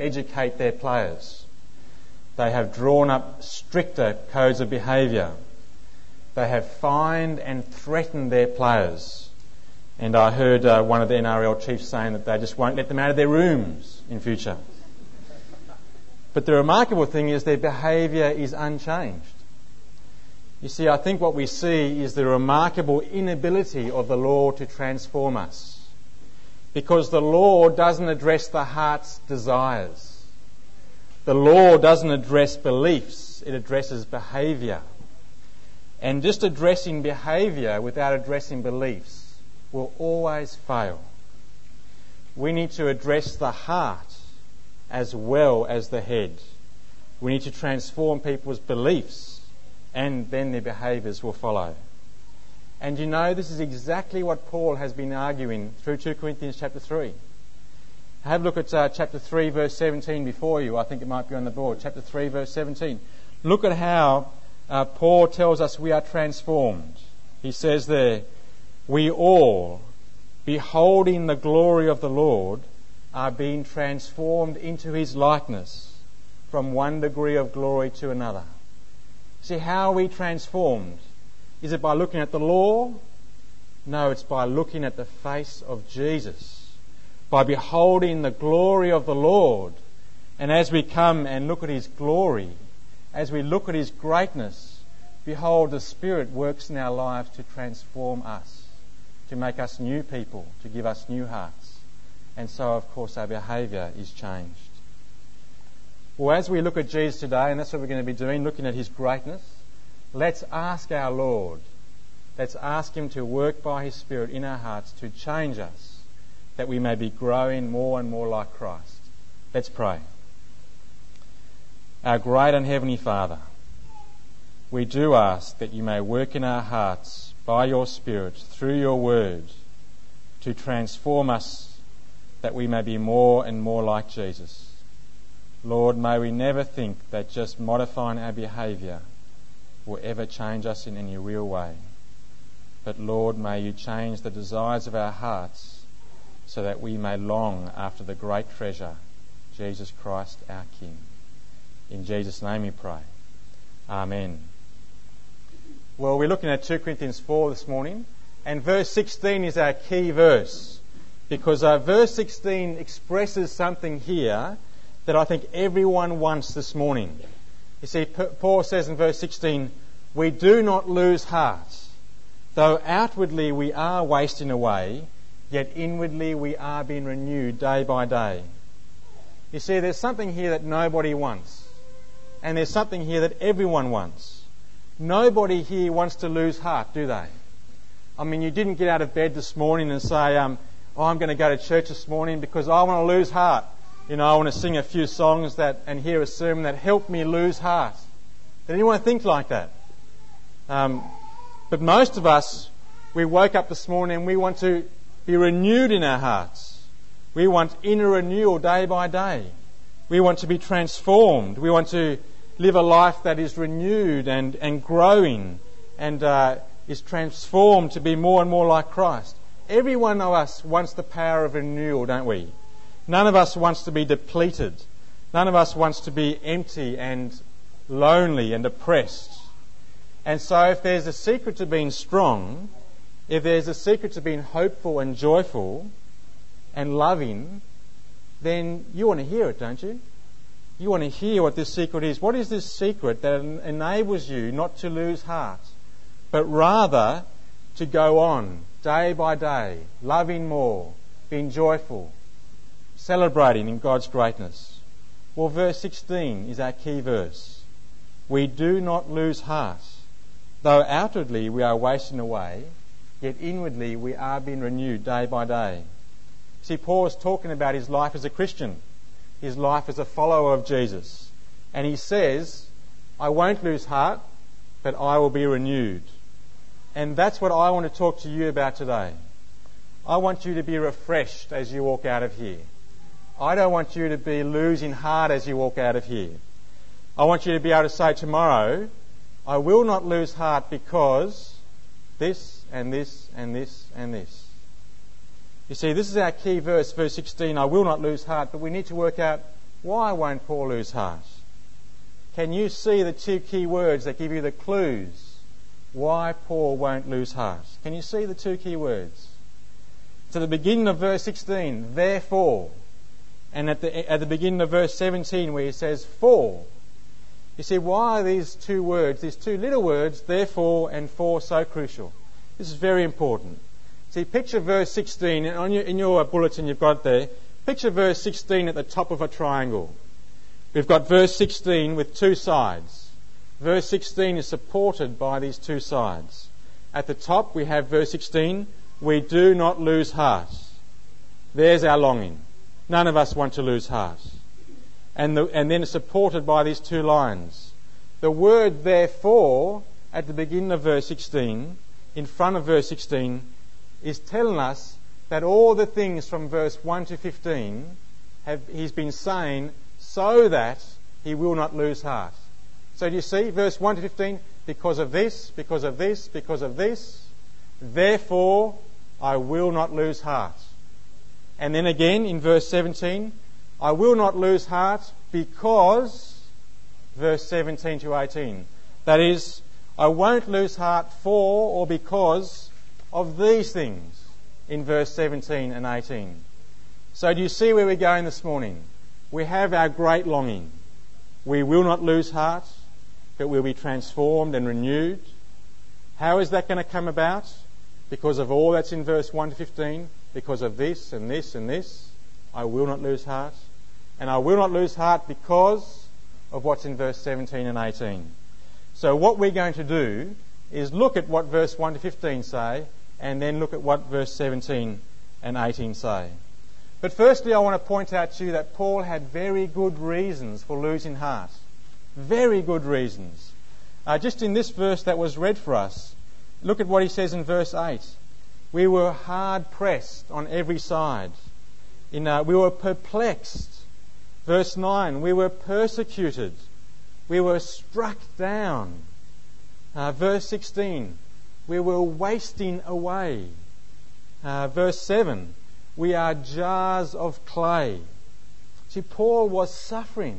educate their players. They have drawn up stricter codes of behaviour. They have fined and threatened their players. And I heard one of the NRL chiefs saying that they just won't let them out of their rooms in future. But the remarkable thing is their behaviour is unchanged. You see, I think what we see is the remarkable inability of the law to transform us. Because the law doesn't address the heart's desires. The law doesn't address beliefs, it addresses behaviour. And just addressing behaviour without addressing beliefs will always fail. We need to address the heart as well as the head. We need to transform people's beliefs, and then their behaviours will follow. And you know, this is exactly what Paul has been arguing through 2 Corinthians chapter 3. Have a look at chapter 3 verse 17 before you. I think it might be on the board. Chapter 3 verse 17. Look at how Paul tells us we are transformed. He says there, we all, beholding the glory of the Lord, are being transformed into his likeness from one degree of glory to another. See, how are we transformed? Is it by looking at the law? No, it's by looking at the face of Jesus. By beholding the glory of the Lord. And as we come and look at his glory, as we look at his greatness, behold, the Spirit works in our lives to transform us, to make us new people, to give us new hearts. And so, of course, our behaviour is changed. Well, as we look at Jesus today, and that's what we're going to be doing, looking at his greatness, let's ask our Lord, let's ask him to work by his Spirit in our hearts to change us, that we may be growing more and more like Christ. Let's pray. Our great and heavenly Father, we do ask that you may work in our hearts by your Spirit, through your word, to transform us, that we may be more and more like Jesus. Lord, may we never think that just modifying our behaviour will ever change us in any real way. But Lord, may you change the desires of our hearts so that we may long after the great treasure, Jesus Christ our King. In Jesus' name we pray. Amen. Well, we're looking at 2 Corinthians 4 this morning, and verse 16 is our key verse, because verse 16 expresses something here that I think everyone wants this morning. You see, Paul says in verse 16, we do not lose heart. Though outwardly we are wasting away, yet inwardly we are being renewed day by day. You see, there's something here that nobody wants. And there's something here that everyone wants. Nobody here wants to lose heart, do they? I mean, you didn't get out of bed this morning and say, I'm going to go to church this morning because I want to lose heart. You know, I want to sing a few songs and hear a sermon that help me lose heart. Did anyone think like that? But most of us, we woke up this morning and we want to be renewed in our hearts. We want inner renewal day by day. We want to be transformed. We want to live a life that is renewed and growing and is transformed to be more and more like Christ. Every one of us wants the power of renewal, don't we? None of us wants to be depleted. None of us wants to be empty and lonely and depressed. And so if there's a secret to being strong, if there's a secret to being hopeful and joyful and loving, then you want to hear it, don't you? You want to hear what this secret is. What is this secret that enables you not to lose heart, but rather to go on day by day, loving more, being joyful, celebrating in God's greatness? Well, verse 16 is our key verse. We do not lose heart. Though outwardly we are wasting away, yet inwardly we are being renewed day by day. See, Paul is talking about his life as a Christian, his life as a follower of Jesus. And he says, I won't lose heart, but I will be renewed. And that's what I want to talk to you about today. I want you to be refreshed as you walk out of here. I don't want you to be losing heart as you walk out of here. I want you to be able to say tomorrow, I will not lose heart because this and this and this and this. You see, this is our key verse, verse 16, I will not lose heart, but we need to work out Why won't Paul lose heart? Can you see the two key words that give you the clues why Paul won't lose heart? Can you see the two key words? To the beginning of verse 16, therefore, and at the beginning of verse 17 where he says for. You see, why are these two words, these two little words, therefore and for, so crucial? This is very important. See, picture verse 16, and in your bulletin you've got there, picture verse 16 at the top of a triangle. We've got verse 16 with two sides. Verse 16 is supported by these two sides. At the top we have verse 16, we do not lose heart. There's our longing. None of us want to lose heart. And then it's supported by these two lines. The word therefore at the beginning of verse 16, in front of verse 16, is telling us that all the things from verse 1 to 15 he's been saying so that he will not lose heart. So do you see, verse 1 to 15, because of this, because of this, because of this, therefore I will not lose heart. And then again in verse 17, I will not lose heart because, verse 17 to 18, that is, I won't lose heart for or because of these things in verse 17 and 18. So do you see where we're going this morning? We have our great longing. We will not lose heart, but we'll be transformed and renewed. How is that going to come about? Because of all that's in verse 1 to 15, because of this and this and this, I will not lose heart. And I will not lose heart because of what's in verse 17 and 18. So what we're going to do is look at what verse 1 to 15 say, and then look at what verse 17 and 18 say. But firstly, I want to point out to you that Paul had very good reasons for losing heart. Very good reasons. Just in this verse that was read for us, look at what he says in verse 8. We were hard pressed on every side. We were perplexed. Verse 9, we were persecuted. We were struck down. Verse 16, we were wasting away. Verse 7, we are jars of clay. See, Paul was suffering.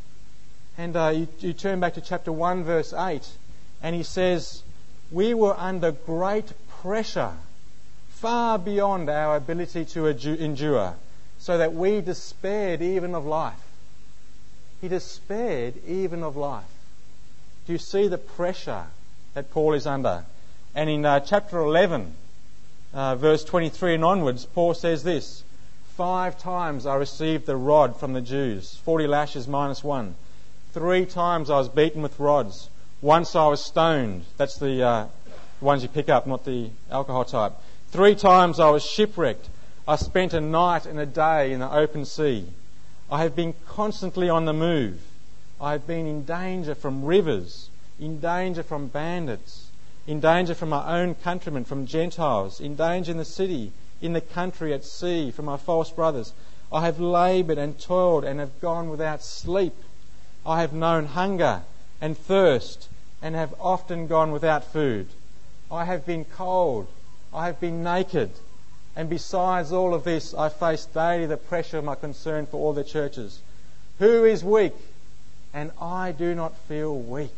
And you turn back to chapter 1, verse 8, and he says, we were under great pressure, far beyond our ability to endure, so that we despaired even of life. He despaired even of life. Do you see the pressure that Paul is under? And in chapter 11, verse 23 and onwards, Paul says this, 5 times I received the rod from the Jews, 40 lashes minus 1. 3 times I was beaten with rods. Once I was stoned. That's the ones you pick up, not the alcohol type. 3 times I was shipwrecked. I spent a night and a day in the open sea. I have been constantly on the move. I have been in danger from rivers, in danger from bandits, in danger from my own countrymen, from Gentiles, in danger in the city, in the country, at sea, from my false brothers. I have laboured and toiled and have gone without sleep. I have known hunger and thirst and have often gone without food. I have been cold. I have been naked. And besides all of this, I face daily the pressure of my concern for all the churches. Who is weak? And I do not feel weak.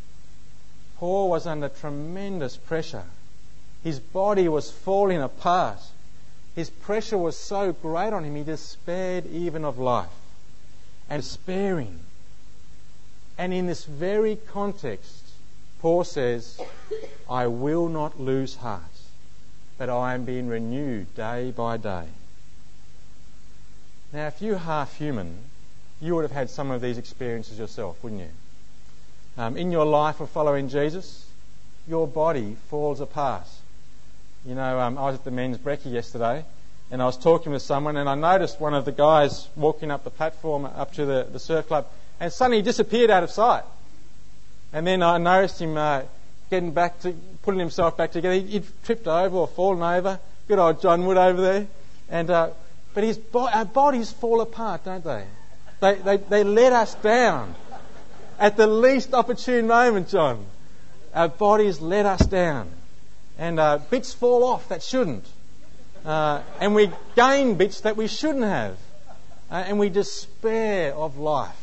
Paul was under tremendous pressure. His body was falling apart. His pressure was so great on him, he despaired even of life. And despairing. And in this very context, Paul says, I will not lose heart, but I am being renewed day by day. Now, if you're half human, you would have had some of these experiences yourself, wouldn't you? In your life of following Jesus, your body falls apart. You know, I was at the men's brekkie yesterday, and I was talking with someone, and I noticed one of the guys walking up the platform up to the surf club, and suddenly he disappeared out of sight. And then I noticed him putting himself back together. He'd tripped over or fallen over. Good old John Wood over there. And but our bodies fall apart, don't they? They let us down at the least opportune moment, John. Our bodies let us down, and bits fall off that shouldn't, and we gain bits that we shouldn't have. and we despair of life.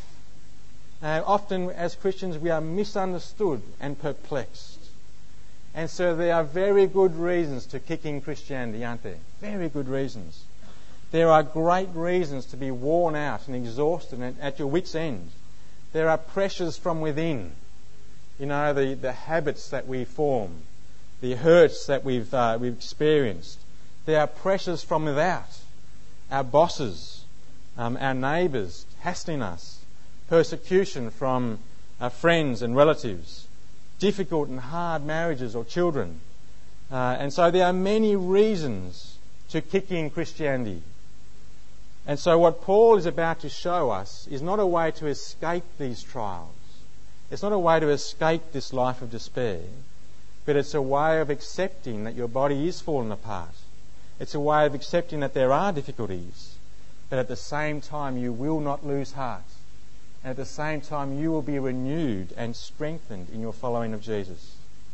Often as Christians we are misunderstood and perplexed. And so there are very good reasons to kick in Christianity, aren't there? Very good reasons. There are great reasons to be worn out and exhausted and at your wit's end. There are pressures from within. You know, the habits that we form, the hurts that we've experienced. There are pressures from without. Our bosses, our neighbours hassling us, persecution from our friends and relatives, difficult and hard marriages or children. And so there are many reasons to kick in Christianity. And so what Paul is about to show us is not a way to escape these trials. It's not a way to escape this life of despair, but it's a way of accepting that your body is falling apart. It's a way of accepting that there are difficulties, but at the same time you will not lose heart. And at the same time you will be renewed and strengthened in your following of Jesus.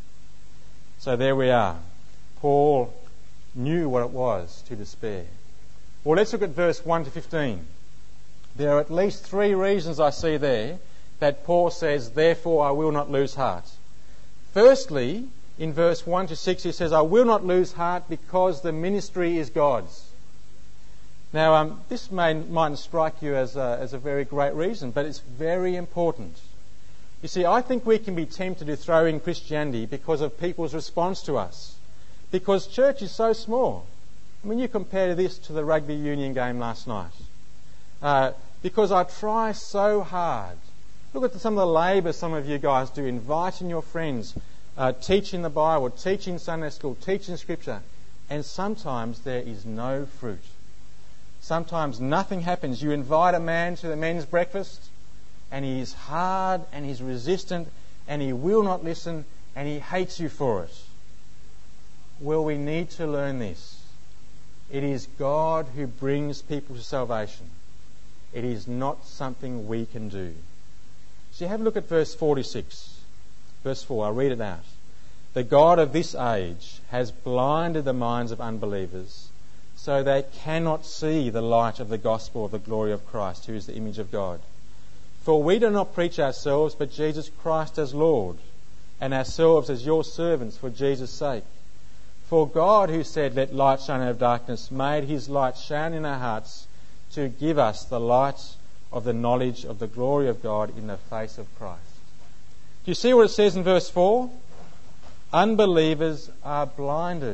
So there we are. Paul knew what it was to despair. Well, let's look at verse 1 to 15. There are at least 3 reasons I see there that Paul says, therefore I will not lose heart. Firstly, in verse 1 to 6 he says, I will not lose heart because the ministry is God's. Now, this mightn't strike you as a very great reason, but it's very important. You see, I think we can be tempted to throw in Christianity because of people's response to us. Because church is so small. I mean, you compare this to the rugby union game last night. Because I try so hard. Look at some of the labour some of you guys do, inviting your friends, teaching the Bible, teaching Sunday school, teaching Scripture, and sometimes there is no fruit. Sometimes nothing happens. You invite a man to the men's breakfast, and he is hard, and he's resistant, and he will not listen, and he hates you for it. Well, we need to learn this. It is God who brings people to salvation. It is not something we can do. So have a look at verse 46. Verse 4, I'll read it out. The God of this age has blinded the minds of unbelievers, so they cannot see the light of the gospel of the glory of Christ, who is the image of God. For we do not preach ourselves, but Jesus Christ as Lord, and ourselves as your servants for Jesus' sake. For God, who said, let light shine out of darkness, made his light shine in our hearts to give us the light of the knowledge of the glory of God in the face of Christ. Do you see what it says in verse 4? Unbelievers are blinded.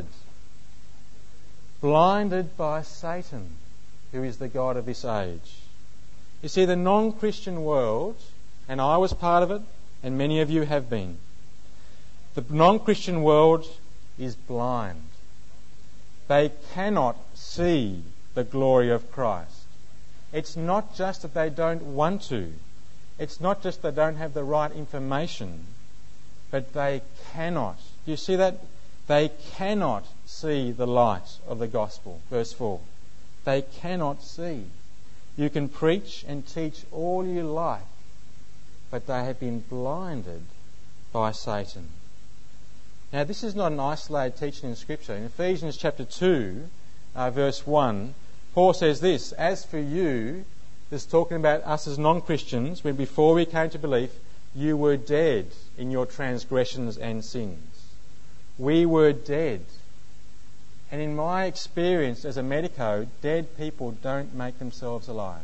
Blinded by Satan, who is the God of this age. You see, the non-Christian world, and I was part of it, and many of you have been, the non-Christian world is blind. They cannot see the glory of Christ. It's not just that they don't want to. It's not just they don't have the right information, but they cannot. Do you see that? They cannot see the light of the gospel. Verse 4. They cannot see. You can preach and teach all you like, but they have been blinded by Satan. Now, this is not an isolated teaching in Scripture. In Ephesians chapter 2, verse 1, Paul says this, as for you, this is talking about us as non-Christians, when before we came to belief, you were dead in your transgressions and sins. We were dead. And in my experience as a medico, dead people don't make themselves alive.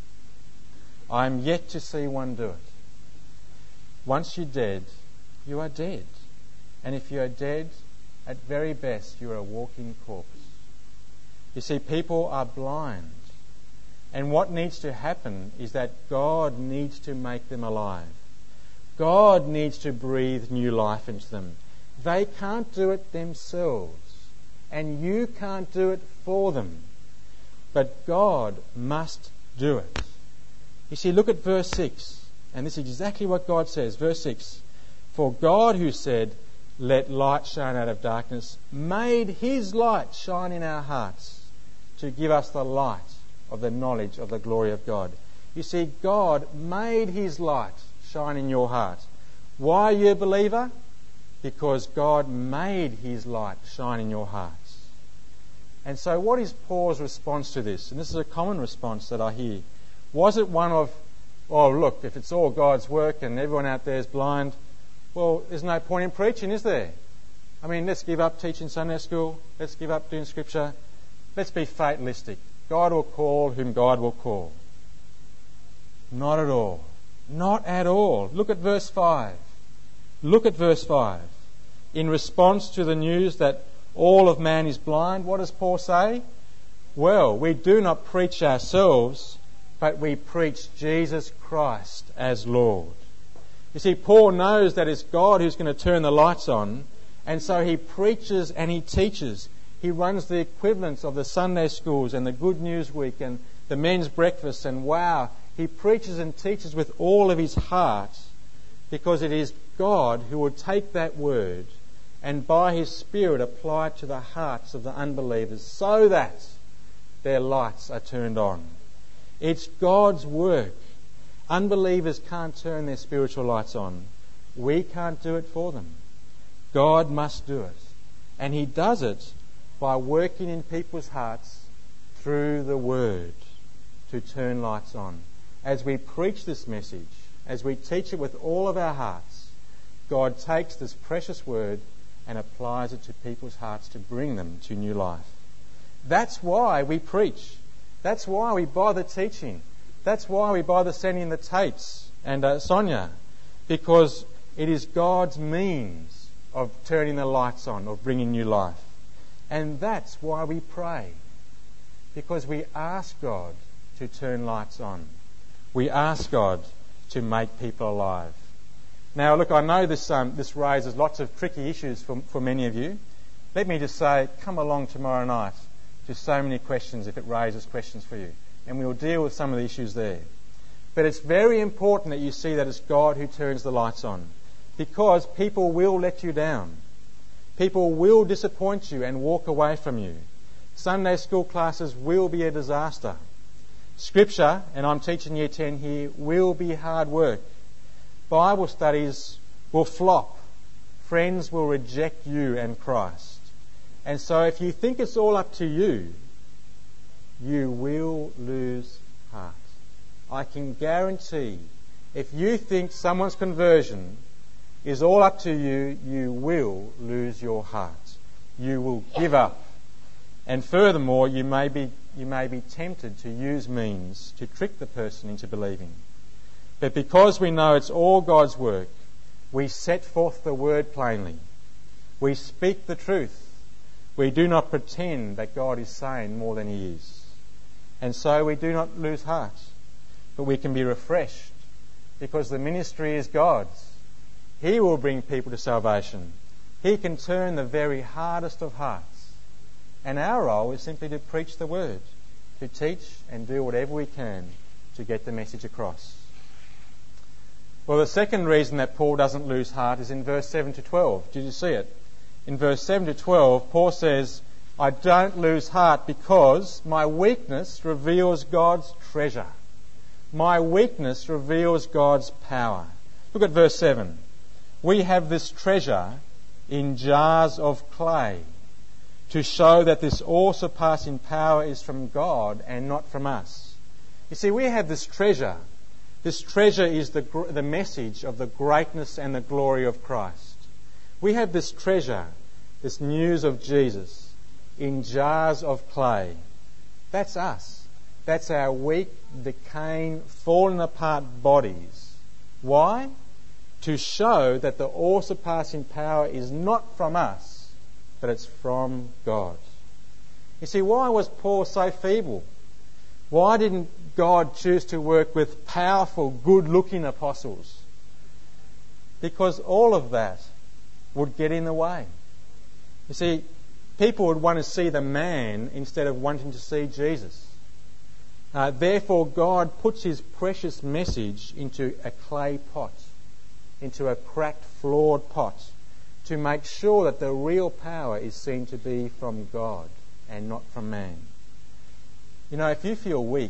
I am yet to see one do it. Once you're dead, you are dead. And if you are dead, at very best, you are a walking corpse. You see, people are blind. And what needs to happen is that God needs to make them alive. God needs to breathe new life into them. They can't do it themselves. And you can't do it for them. But God must do it. You see, look at verse 6. And this is exactly what God says. Verse 6. For God, who said, let light shine out of darkness, made his light shine in our hearts to give us the light of the knowledge of the glory of God. You see, God made his light shine in your heart. Why are you a believer? Because God made his light shine in your hearts. And so what is Paul's response to this? And this is a common response that I hear. Was it one of, oh, look, if it's all God's work and everyone out there is blind, well, there's no point in preaching, is there? I mean, let's give up teaching Sunday school. Let's give up doing Scripture. Let's be fatalistic. God will call whom God will call. Not at all. Not at all. Look at verse 5. Look at verse 5. In response to the news that all of man is blind, what does Paul say? Well, we do not preach ourselves, but we preach Jesus Christ as Lord. You see, Paul knows that it's God who's going to turn the lights on, and so he preaches and he teaches. He runs the equivalents of the Sunday schools and the Good News Week and the men's breakfast, and wow, he preaches and teaches with all of his heart, because it is God who will take that word and by His Spirit apply it to the hearts of the unbelievers so that their lights are turned on. It's God's work. Unbelievers can't turn their spiritual lights on. We can't do it for them. God must do it. And He does it by working in people's hearts through the Word to turn lights on. As we preach this message, as we teach it with all of our hearts, God takes this precious Word and applies it to people's hearts to bring them to new life. That's why we preach. That's why we bother teaching. That's why we bother sending the tapes and Sonia, because it is God's means of turning the lights on, of bringing new life. And that's why we pray, because we ask God to turn lights on. We ask God to make people alive. Now, look, I know this raises lots of tricky issues for many of you. Let me just say, come along tomorrow night to So Many Questions if it raises questions for you. And we'll deal with some of the issues there. But it's very important that you see that it's God who turns the lights on, because people will let you down. People will disappoint you and walk away from you. Sunday school classes will be a disaster. Scripture, and I'm teaching Year 10 here, will be hard work. Bible studies will flop. Friends will reject you and Christ. And so if you think it's all up to you, you will lose heart. I can guarantee, if you think someone's conversion is all up to you, you will lose your heart. You will give up. And furthermore, you may be tempted to use means to trick the person into believing. But because we know it's all God's work, we set forth the word plainly. We speak the truth. We do not pretend that God is saying more than He is. And so we do not lose heart, but we can be refreshed, because the ministry is God's. He will bring people to salvation. He can turn the very hardest of hearts. And our role is simply to preach the word, to teach and do whatever we can to get the message across. Well, the second reason that Paul doesn't lose heart is in verse 7 to 12. Did you see it? In verse 7 to 12, Paul says, I don't lose heart because my weakness reveals God's treasure. My weakness reveals God's power. Look at verse 7. We have this treasure in jars of clay to show that this all-surpassing power is from God and not from us. You see, we have this treasure. This treasure is the message of the greatness and the glory of Christ. We have this treasure, this news of Jesus, in jars of clay. That's us. That's our weak, decaying, fallen apart bodies. Why? To show that the all-surpassing power is not from us, but it's from God. You see, why was Paul so feeble? Why didn't God choose to work with powerful, good-looking apostles? Because all of that would get in the way. You see, people would want to see the man instead of wanting to see Jesus. Therefore, God puts His precious message into a clay pot, into a cracked, flawed pot, to make sure that the real power is seen to be from God and not from man. You know, if you feel weak,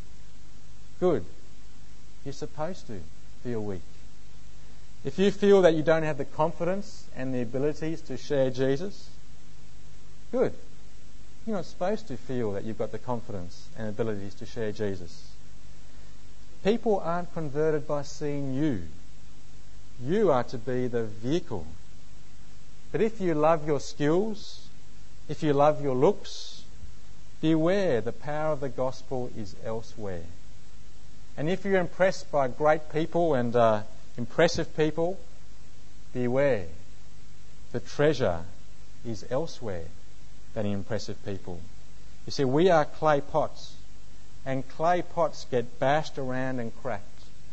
good. You're supposed to feel weak. If you feel that you don't have the confidence and the abilities to share Jesus, good. You're not supposed to feel that you've got the confidence and abilities to share Jesus. People aren't converted by seeing you. You are to be the vehicle. But if you love your skills, if you love your looks, beware, the power of the gospel is elsewhere. And if you're impressed by great people and impressive people, beware, the treasure is elsewhere than impressive people. You see, we are clay pots, and clay pots get bashed around and cracked.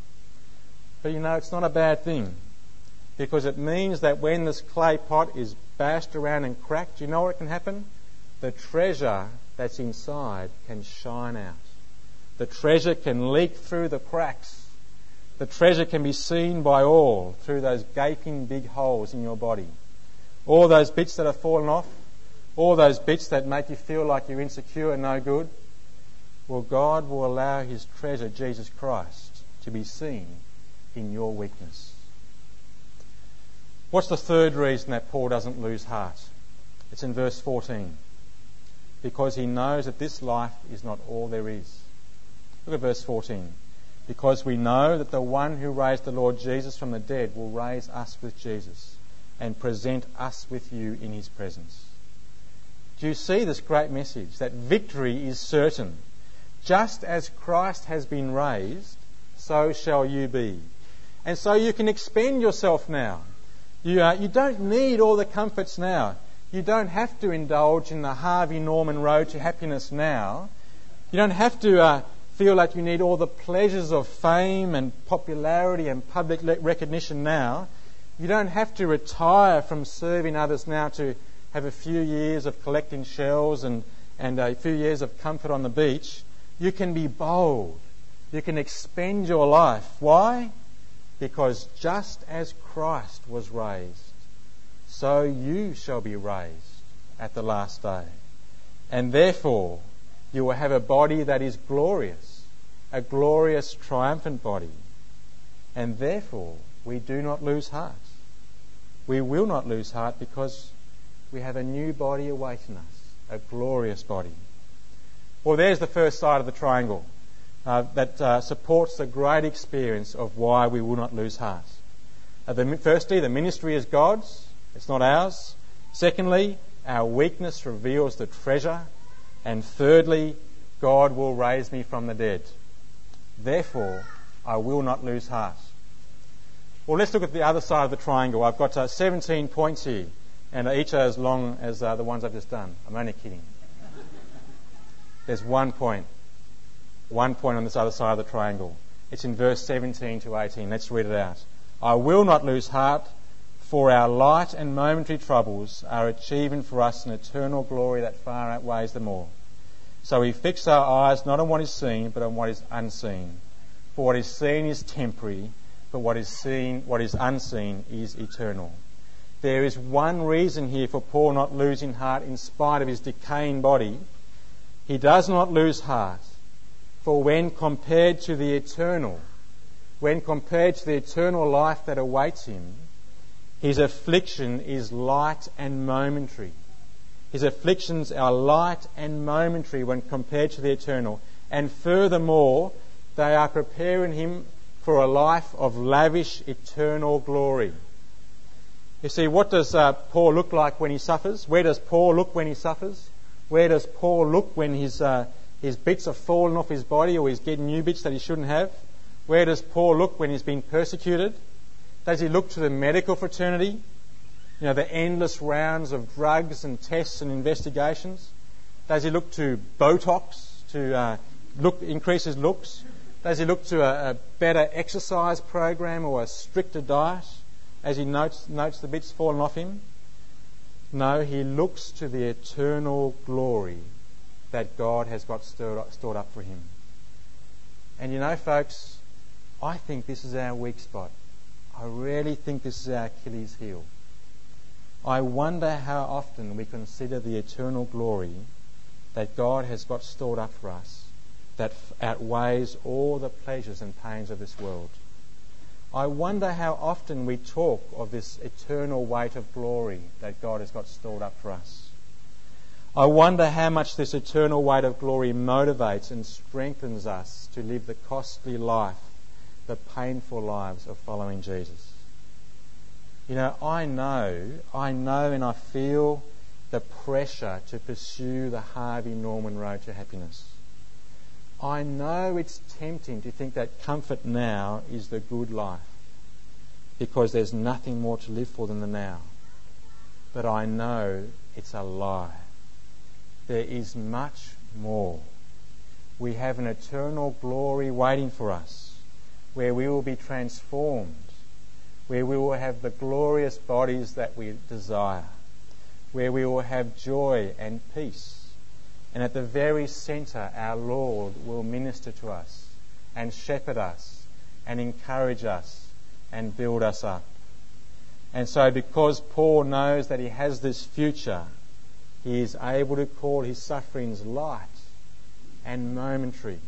But you know, it's not a bad thing, because it means that when this clay pot is bashed around and cracked, you know what can happen? The treasure that's inside can shine out. The treasure can leak through the cracks. The treasure can be seen by all through those gaping big holes in your body. All those bits that have fallen off, all those bits that make you feel like you're insecure and no good. Well, God will allow His treasure, Jesus Christ, to be seen in your weakness. What's the third reason that Paul doesn't lose heart? It's in verse 14. Because he knows that this life is not all there is. Look at verse 14. Because we know that the one who raised the Lord Jesus from the dead will raise us with Jesus and present us with you in His presence. Do you see this great message? That victory is certain. Just as Christ has been raised, so shall you be. And so you can expend yourself now. You don't need all the comforts now. You don't have to indulge in the Harvey Norman road to happiness now. You don't have to feel like you need all the pleasures of fame and popularity and public recognition now. You don't have to retire from serving others now to have a few years of collecting shells and a few years of comfort on the beach. You can be bold. You can expend your life. Why? Because just as Christ was raised, so you shall be raised at the last day. And therefore, you will have a body that is glorious, a glorious, triumphant body. And therefore, we do not lose heart. We will not lose heart because we have a new body awaiting us, a glorious body. Well, there's the first side of the triangle that supports the great experience of why we will not lose heart. Firstly, the ministry is God's. It's not ours. Secondly, our weakness reveals the treasure. And thirdly, God will raise me from the dead. Therefore, I will not lose heart. Well, let's look at the other side of the triangle. I've got 17 points here, and each are as long as the ones I've just done. I'm only kidding. There's one point on this other side of the triangle. It's in verse 17 to 18. Let's read it out. I will not lose heart, for our light and momentary troubles are achieving for us an eternal glory that far outweighs them all. So we fix our eyes not on what is seen, but on what is unseen. For what is seen is temporary, but what is unseen is eternal. There is one reason here for Paul not losing heart in spite of his decaying body. He does not lose heart, for when compared to the eternal life that awaits him, his affliction is light and momentary. His afflictions are light and momentary when compared to the eternal. And furthermore, they are preparing him for a life of lavish eternal glory. You see, what does Paul look like when he suffers? Where does Paul look when he suffers? Where does Paul look when his bits are falling off his body, or he's getting new bits that he shouldn't have? Where does Paul look when he's been persecuted? Does he look to the medical fraternity? You know, the endless rounds of drugs and tests and investigations? Does he look to Botox to increase his looks? Does he look to a better exercise program or a stricter diet as he notes the bits falling off him? No, he looks to the eternal glory that God has got stored up for him. And you know, folks, I think this is our weak spot. I really think this is our Achilles heel. I wonder how often we consider the eternal glory that God has got stored up for us that outweighs all the pleasures and pains of this world. I wonder how often we talk of this eternal weight of glory that God has got stored up for us. I wonder how much this eternal weight of glory motivates and strengthens us to live the costly life, the painful lives of following Jesus. You know, I know and I feel the pressure to pursue the Harvey Norman road to happiness. I know it's tempting to think that comfort now is the good life, because there's nothing more to live for than the now. But I know it's a lie. There is much more. We have an eternal glory waiting for us, where we will be transformed, where we will have the glorious bodies that we desire, where we will have joy and peace. And at the very centre, our Lord will minister to us and shepherd us and encourage us and build us up. And so because Paul knows that he has this future, he is able to call his sufferings light and momentary.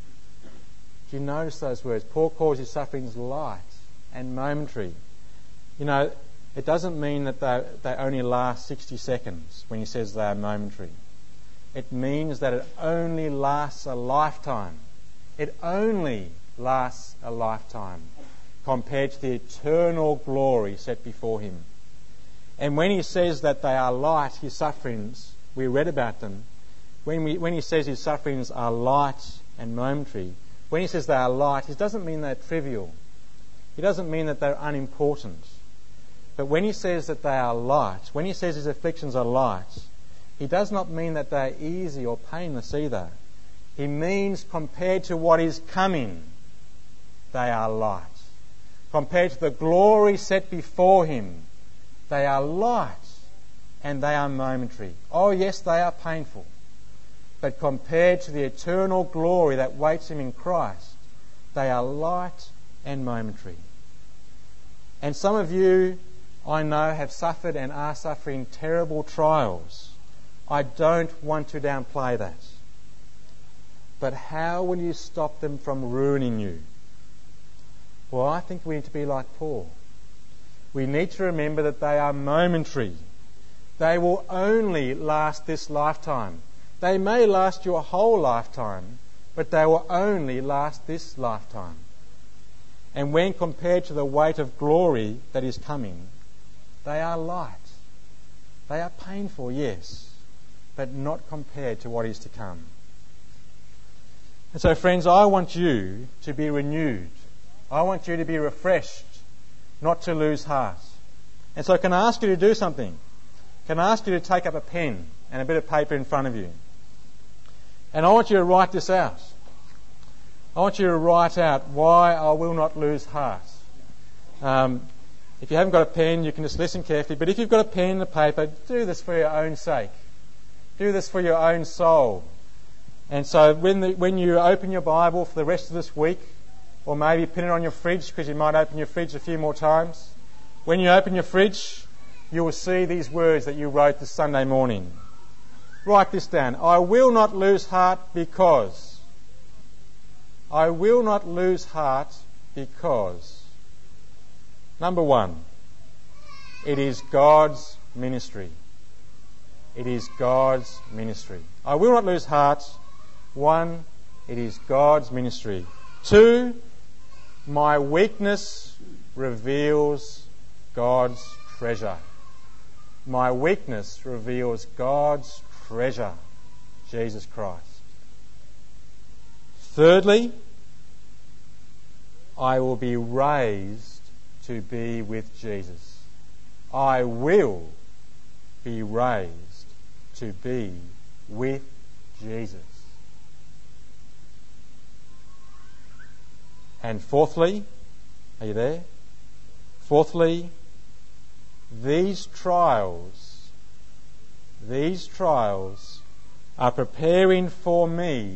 Do you notice those words? Paul calls his sufferings light and momentary. You know, it doesn't mean that they only last 60 seconds when he says they are momentary. It means that it only lasts a lifetime. It only lasts a lifetime compared to the eternal glory set before him. And when he says that they are light, his sufferings, we read about them, when he says his sufferings are light and momentary, when he says they are light, it doesn't mean they're trivial. It doesn't mean that they're unimportant. But when he says that they are light, when he says his afflictions are light, he does not mean that they're easy or painless either. He means compared to what is coming, they are light. Compared to the glory set before him, they are light and they are momentary. Oh yes, they are painful. But compared to the eternal glory that waits him in Christ, they are light and momentary. And some of you, I know, have suffered and are suffering terrible trials. I don't want to downplay that. But how will you stop them from ruining you? Well, I think we need to be like Paul. We need to remember that they are momentary. They will only last this lifetime. They may last your whole lifetime, but they will only last this lifetime. And when compared to the weight of glory that is coming, they are light. They are painful, yes, but not compared to what is to come. And so, friends, I want you to be renewed. I want you to be refreshed, not to lose heart. And so can I ask you to do something? Can I ask you to take up a pen and a bit of paper in front of you? And I want you to write this out. I want you to write out why I will not lose heart. If you haven't got a pen, you can just listen carefully. But if you've got a pen and a paper, do this for your own sake. Do this for your own soul. And so when you open your Bible for the rest of this week, or maybe pin it on your fridge, because you might open your fridge a few more times. When you open your fridge, you will see these words that you wrote this Sunday morning. Write this down. I will not lose heart because. I will not lose heart because. Number one, it is God's ministry. It is God's ministry. I will not lose heart. One, it is God's ministry. Two, my weakness reveals God's treasure. My weakness reveals God's treasure, Jesus Christ. Thirdly, I will be raised to be with Jesus. I will be raised to be with Jesus. And fourthly, are you there? Fourthly, these trials are preparing for me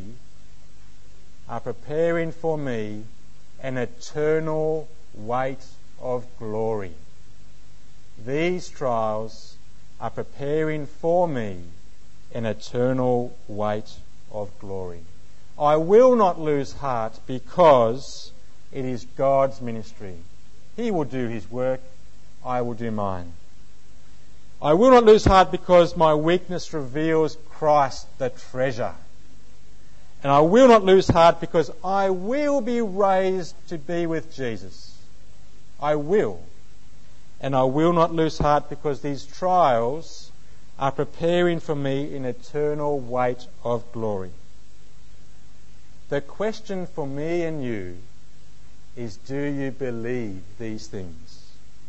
an eternal weight of glory. These trials are preparing for me an eternal weight of glory. I will not lose heart because it is God's ministry. He will do his work. I will do mine. I will not lose heart because my weakness reveals Christ the treasure. And I will not lose heart because I will be raised to be with Jesus. I will. And I will not lose heart because these trials are preparing for me an eternal weight of glory. The question for me and you is, do you believe these things?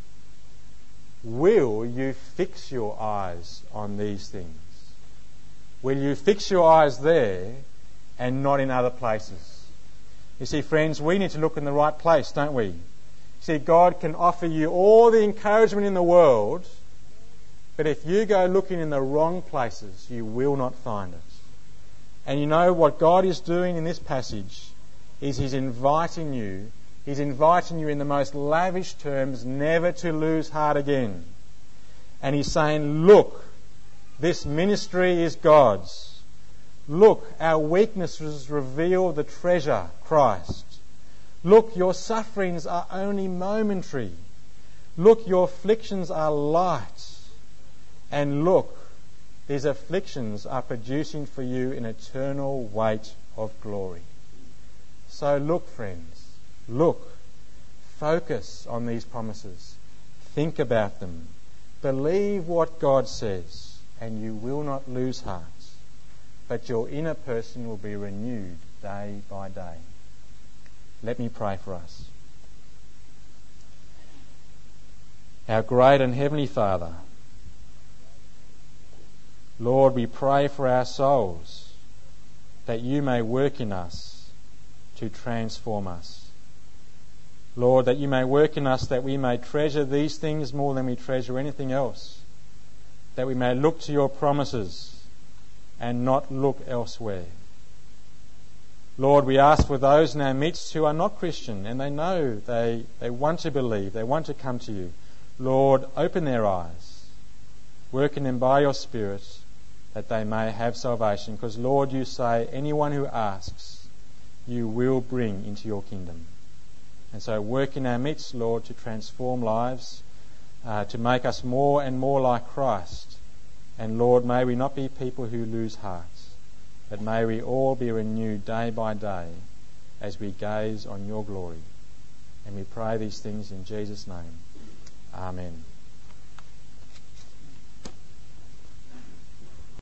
Will you fix your eyes on these things? Will you fix your eyes there and not in other places? You see, friends, we need to look in the right place, don't we? See, God can offer you all the encouragement in the world, but if you go looking in the wrong places, you will not find it. And you know what God is doing in this passage is He's inviting you in the most lavish terms never to lose heart again. And He's saying, look, this ministry is God's. Look, our weaknesses reveal the treasure, Christ. Look, your sufferings are only momentary. Look, your afflictions are light. And look, these afflictions are producing for you an eternal weight of glory. So look, friends, look. Focus on these promises. Think about them. Believe what God says, and you will not lose heart, but your inner person will be renewed day by day. Let me pray for us. Our great and heavenly Father, Lord, we pray for our souls that you may work in us to transform us. Lord, that you may work in us that we may treasure these things more than we treasure anything else, that we may look to your promises and not look elsewhere. Lord, we ask for those in our midst who are not Christian and they know they want to believe, they want to come to you. Lord, open their eyes, work in them by your Spirit that they may have salvation, because Lord, you say anyone who asks you will bring into your kingdom. And so work in our midst, Lord, to transform lives, to make us more and more like Christ. And Lord, may we not be people who lose hearts, but may we all be renewed day by day as we gaze on your glory. And we pray these things in Jesus' name. Amen.